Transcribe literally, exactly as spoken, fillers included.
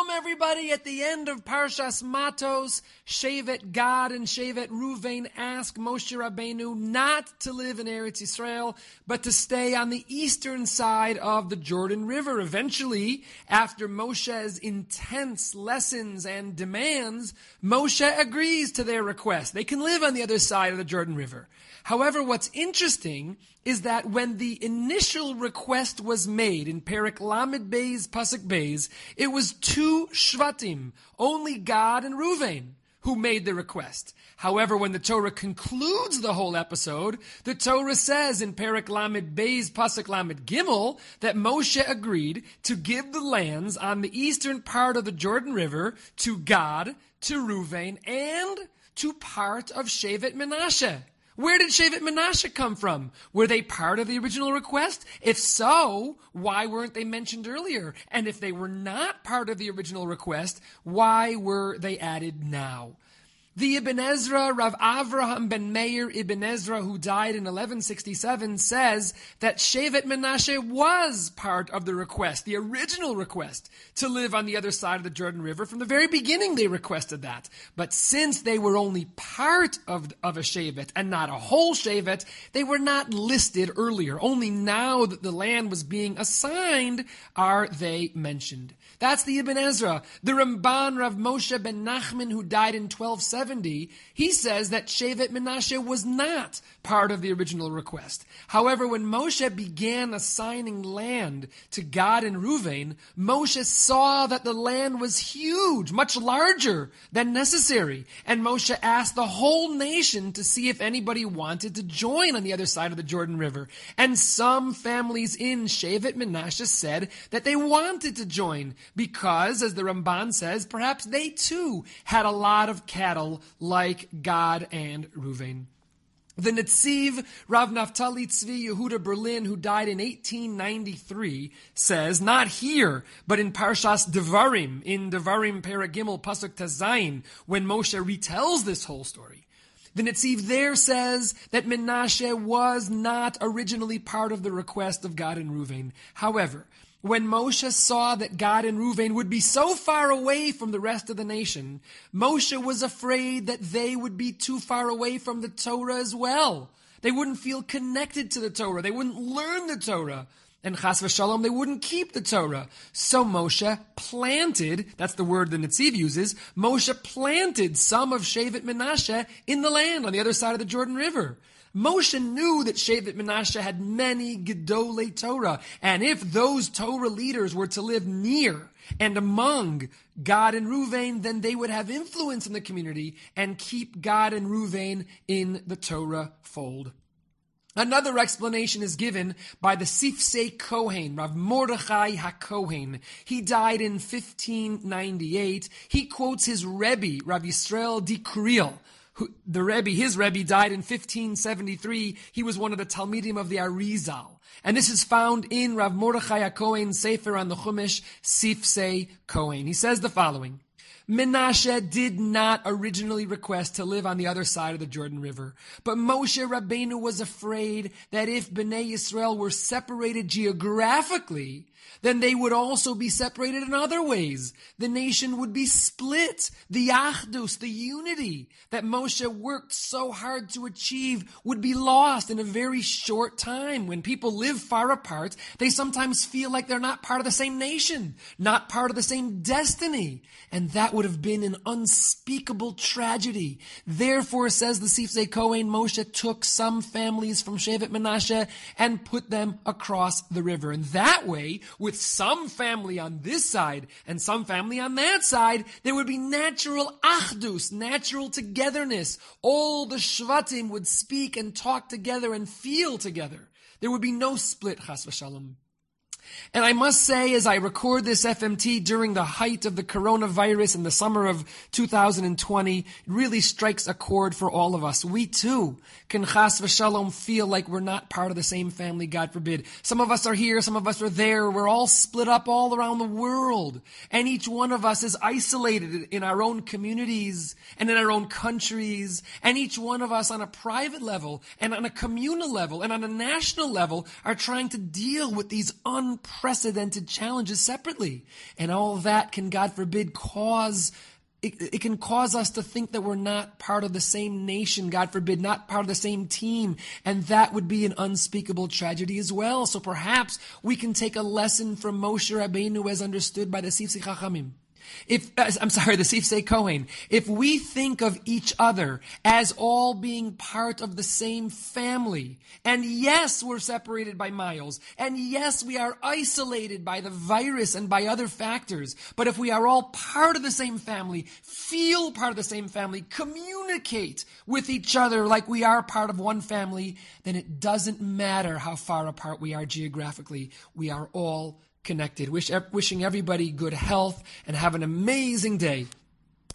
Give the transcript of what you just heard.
Shalom, everybody. At the end of Parshas Matos, Shevet Gad and Shevet Ruvain ask Moshe Rabbeinu not to live in Eretz Yisrael, but to stay on the eastern side of the Jordan River. Eventually, after Moshe's intense lessons and demands, Moshe agrees to their request. They can live on the other side of the Jordan River. However, what's interesting is that when the initial request was made in Perek Lamed Beis, Pasuk Beis, it was two Shvatim, only Gad and Ruvain, who made the request. However, when the Torah concludes the whole episode, the Torah says in Perek Lamed Beis, Pasuk Lamed Gimel, that Moshe agreed to give the lands on the eastern part of the Jordan River to Gad, to Ruvain, and to part of Shevet Menashe. Where did Shevet Menashe come from? Were they part of the original request? If so, why weren't they mentioned earlier? And if they were not part of the original request, why were they added now? The Ibn Ezra, Rav Avraham ben Meir Ibn Ezra, who died in eleven sixty-seven, says that Shevet Menashe was part of the request, the original request, to live on the other side of the Jordan River. From the very beginning, they requested that. But since they were only part of, of a Shevet and not a whole Shevet, they were not listed earlier. Only now that the land was being assigned are they mentioned. That's the Ibn Ezra. The Ramban, Rav Moshe ben Nachman, who died in twelve seventy, he says that Shevet Menashe was not part of the original request. However, when Moshe began assigning land to Gad and Ruvain, Moshe saw that the land was huge, much larger than necessary. And Moshe asked the whole nation to see if anybody wanted to join on the other side of the Jordan River. And some families in Shevet Menashe said that they wanted to join, because, as the Ramban says, perhaps they too had a lot of cattle like Gad and Ruvain. The Netziv, Rav Naftali Tzvi Yehuda Berlin, who died in eighteen ninety-three, says, not here, but in Parshas Devarim, in Devarim Perek Gimel Pasuk Tazayin, when Moshe retells this whole story. The Netziv there says that Menashe was not originally part of the request of Gad and Ruvain. However, when Moshe saw that Gad and Ruvain would be so far away from the rest of the nation, Moshe was afraid that they would be too far away from the Torah as well. They wouldn't feel connected to the Torah. They wouldn't learn the Torah. And chas v'shalom, they wouldn't keep the Torah. So Moshe planted, that's the word the Netziv uses, Moshe planted some of Shevet Menashe in the land on the other side of the Jordan River. Moshe knew that Shevet Menashe had many Gedolei Torah, and if those Torah leaders were to live near and among Gad and Ruvain, then they would have influence in the community and keep Gad and Ruvain in the Torah fold. Another explanation is given by the Sifsei Kohen, Rav Mordechai HaKohen. He died in fifteen ninety-eight. He quotes his Rebbe, Rav Yisrael Dikriel. Who, the Rebbe, his Rebbe died in fifteen seventy-three. He was one of the Talmidim of the Arizal. And this is found in Rav Mordechai HaKohen's Sefer on the Chumash, Sifsei Kohen. He says the following: Menashe did not originally request to live on the other side of the Jordan River, but Moshe Rabbeinu was afraid that if Bnei Yisrael were separated geographically, then they would also be separated in other ways. The nation would be split. The Achdus, the unity that Moshe worked so hard to achieve, would be lost in a very short time. When people live far apart, they sometimes feel like they're not part of the same nation, not part of the same destiny. And that would have been an unspeakable tragedy. Therefore, says the Sifsei Kohen, Moshe took some families from Shevet Menashe and put them across the river. And that way, with some family on this side and some family on that side, there would be natural achdus, natural togetherness. All the shvatim would speak and talk together and feel together. There would be no split, chas v'shalom. And I must say, as I record this F M T during the height of the coronavirus in the summer of two thousand twenty, it really strikes a chord for all of us. We too can chas v'shalom feel like we're not part of the same family, God forbid. Some of us are here, some of us are there. We're all split up all around the world. And each one of us is isolated in our own communities and in our own countries. And each one of us on a private level and on a communal level and on a national level are trying to deal with these un unprecedented challenges separately. And all that can, God forbid, cause It, it can cause us to think that we're not part of the same nation, God forbid, not part of the same team, and that would be an unspeakable tragedy as well. So perhaps we can take a lesson from Moshe Rabbeinu as understood by the Sifsei Chachamim. If, I'm sorry, the Sifsei Kohen. If we think of each other as all being part of the same family, and yes, we're separated by miles, and yes, we are isolated by the virus and by other factors, but if we are all part of the same family, feel part of the same family, communicate with each other like we are part of one family, then it doesn't matter how far apart we are geographically. We are all connected. Wish, wishing everybody good health and have an amazing day.